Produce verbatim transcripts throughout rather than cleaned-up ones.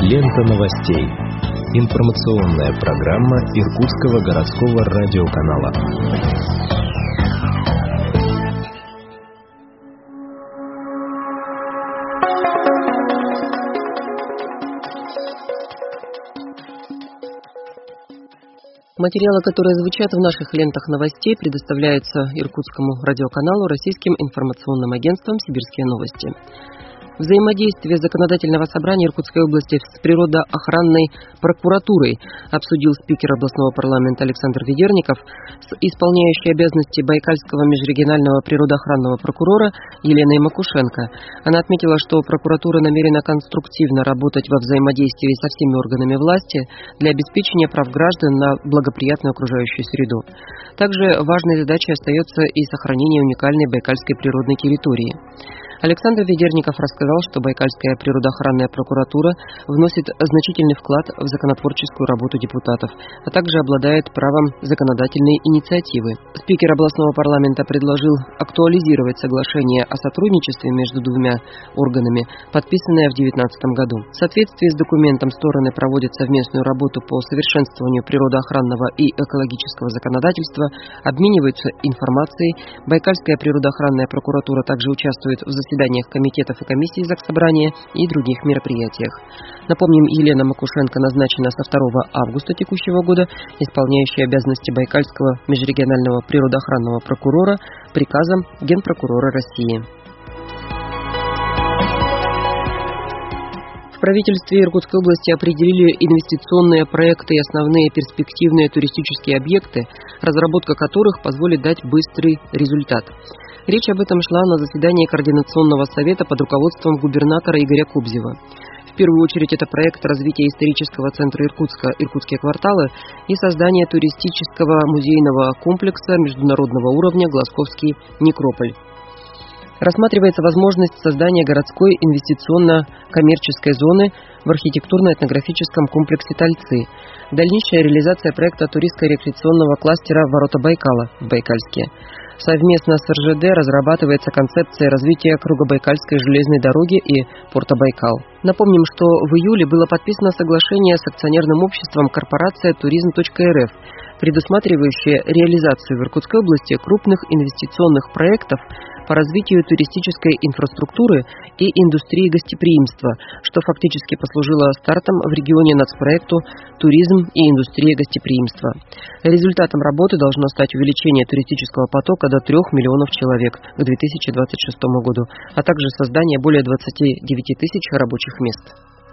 Лента новостей. Информационная программа Иркутского городского радиоканала. Материалы, которые звучат в наших лентах новостей, предоставляются Иркутскому радиоканалу Российским информационным агентством «Сибирские новости». Взаимодействие законодательного собрания Иркутской области с природоохранной прокуратурой обсудил спикер областного парламента Александр Ведерников с исполняющей обязанности Байкальского межрегионального природоохранного прокурора Еленой Макушенко. Она отметила, что прокуратура намерена конструктивно работать во взаимодействии со всеми органами власти для обеспечения прав граждан на благоприятную окружающую среду. Также важной задачей остается и сохранение уникальной байкальской природной территории. Александр Ведерников рассказал, что Байкальская природоохранная прокуратура вносит значительный вклад в законотворческую работу депутатов, а также обладает правом законодательной инициативы. Спикер областного парламента предложил актуализировать соглашение о сотрудничестве между двумя органами, подписанное в две тысячи девятнадцатом году. В соответствии с документом стороны проводят совместную работу по совершенствованию природоохранного и экологического законодательства, обмениваются информацией. Байкальская природоохранная прокуратура также участвует в заседаниях комитетов и комиссий Заксобрания и других мероприятиях. Напомним, Елена Макушенко назначена со второго августа текущего года исполняющей обязанности Байкальского межрегионального природоохранного прокурора приказом Генпрокурора России. В правительстве Иркутской области определили инвестиционные проекты и основные перспективные туристические объекты, разработка которых позволит дать быстрый результат. Речь об этом шла на заседании Координационного совета под руководством губернатора Игоря Кобзева. В первую очередь это проект развития исторического центра Иркутска «Иркутские кварталы» и создание туристического музейного комплекса международного уровня «Глазковский некрополь». Рассматривается возможность создания городской инвестиционно-коммерческой зоны в архитектурно-этнографическом комплексе Тальцы, дальнейшая реализация проекта туристско-рекреационного кластера «Ворота Байкала» в Байкальске. Совместно с эр жэ дэ разрабатывается концепция развития Кругобайкальской железной дороги и порта Байкал. Напомним, что в июле было подписано соглашение с акционерным обществом корпорация туризм точка эр эф, предусматривающее реализацию в Иркутской области крупных инвестиционных проектов по развитию туристической инфраструктуры и индустрии гостеприимства, что фактически послужило стартом в регионе нацпроекту «Туризм и индустрия гостеприимства». Результатом работы должно стать увеличение туристического потока до трех миллионов человек к две тысячи двадцать шестому году, а также создание более двадцати девяти тысяч рабочих мест.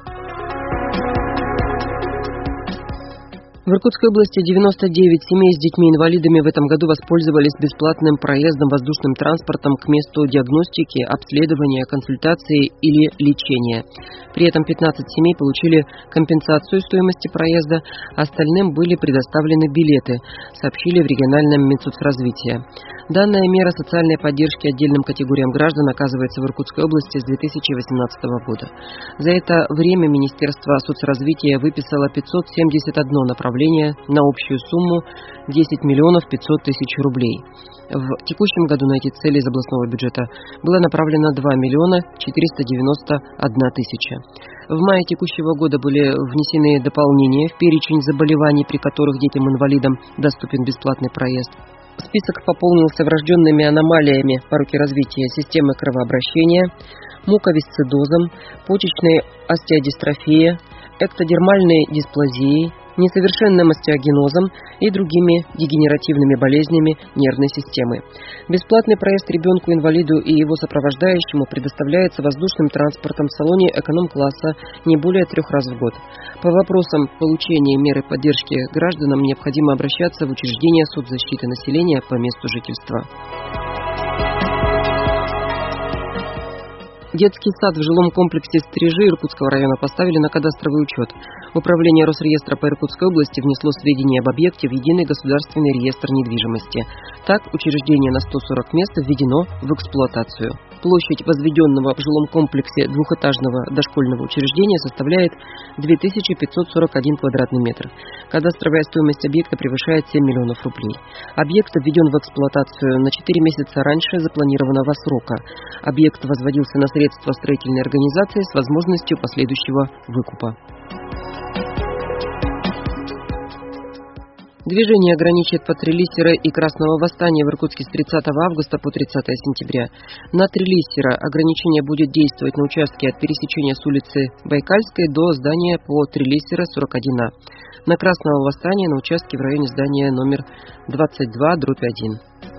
В Иркутской области девяносто девять семей с детьми-инвалидами в этом году воспользовались бесплатным проездом воздушным транспортом к месту диагностики, обследования, консультации или лечения. При этом пятнадцать семей получили компенсацию стоимости проезда, остальным были предоставлены билеты, сообщили в региональном Минсоцразвития. Данная мера социальной поддержки отдельным категориям граждан оказывается в Иркутской области с две тысячи восемнадцатого года. За это время Министерство соцразвития выписало пятьсот семьдесят одно направление на общую сумму десять миллионов пятьсот тысяч рублей. В текущем году на эти цели из областного бюджета было направлено два миллиона четыреста девяносто одна тысяча. В мае текущего года были внесены дополнения в перечень заболеваний, при которых детям-инвалидам доступен бесплатный проезд. Список пополнился врожденными аномалиями порочной развития системы кровообращения, муковисцидозом, почечной остеодистрофией, эктодермальной дисплазией, несовершенным остеогенозом и другими дегенеративными болезнями нервной системы. Бесплатный проезд ребенку-инвалиду и его сопровождающему предоставляется воздушным транспортом в салоне эконом-класса не более трех раз в год. По вопросам получения меры поддержки гражданам необходимо обращаться в учреждения соцзащиты населения по месту жительства. Детский сад в жилом комплексе «Стрижи» Иркутского района поставили на кадастровый учет. Управление Росреестра по Иркутской области внесло сведения об объекте в Единый государственный реестр недвижимости. Так, учреждение на сто сорок мест введено в эксплуатацию. Площадь возведенного в жилом комплексе двухэтажного дошкольного учреждения составляет две тысячи пятьсот сорок один квадратный метр. Кадастровая стоимость объекта превышает семь миллионов рублей. Объект введен в эксплуатацию на четыре месяца раньше запланированного срока. Объект возводился на средства строительной организации с возможностью последующего выкупа. Движение ограничит по Трилиссера и Красного Восстания в Иркутске с тридцатого августа по тридцатое сентября. На Трилиссера ограничение будет действовать на участке от пересечения с улицы Байкальской до здания по Трилиссера сорок один А. На Красного Восстания на участке в районе здания номер двадцать два дробь один.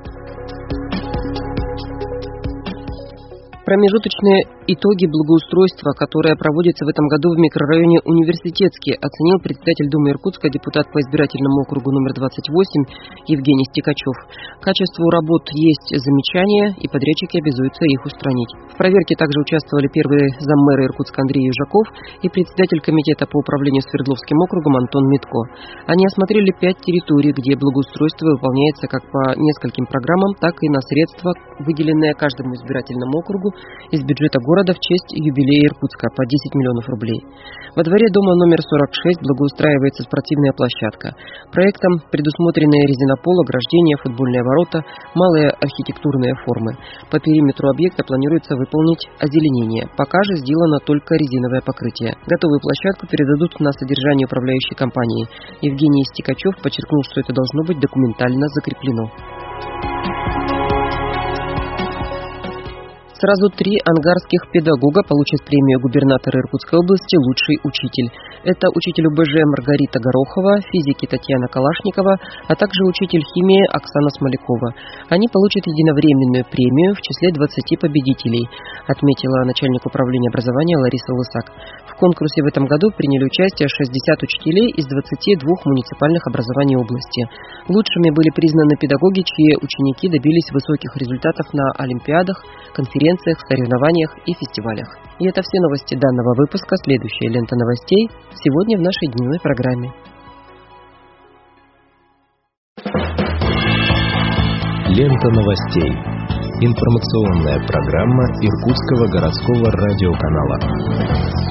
Промежуточные итоги благоустройства, которое проводится в этом году в микрорайоне Университетский, оценил председатель Думы Иркутска, депутат по избирательному округу номер двадцать восемь Евгений Стекачев. Качеству работ есть замечания, и подрядчики обязуются их устранить. В проверке также участвовали первый заммэра Иркутска Андрей Южаков и председатель комитета по управлению Свердловским округом Антон Митко. Они осмотрели пять территорий, где благоустройство выполняется как по нескольким программам, так и на средства, выделенные каждому избирательному округу из бюджета города в честь юбилея Иркутска по десять миллионов рублей. Во дворе дома номер сорок шесть благоустраивается спортивная площадка. Проектом предусмотрены резинопол, ограждения, футбольные ворота, малые архитектурные формы. По периметру объекта планируется выполнить озеленение. Пока же сделано только резиновое покрытие. Готовую площадку передадут на содержание управляющей компании. Евгений Стекачев подчеркнул, что это должно быть документально закреплено. Сразу три ангарских педагога получат премию губернатора Иркутской области «Лучший учитель». Это учитель УБЖ Маргарита Горохова, физики Татьяна Калашникова, а также учитель химии Оксана Смолякова. Они получат единовременную премию в числе двадцати победителей, отметила начальник управления образования Лариса Лысак. В конкурсе в этом году приняли участие шестьдесят учителей из двадцати двух муниципальных образований области. Лучшими были признаны педагоги, чьи ученики добились высоких результатов на олимпиадах, конференциях, соревнованиях и фестивалях. И это все новости данного выпуска. Следующая лента новостей сегодня в нашей дневной программе. Лента новостей. Информационная программа Иркутского городского радиоканала.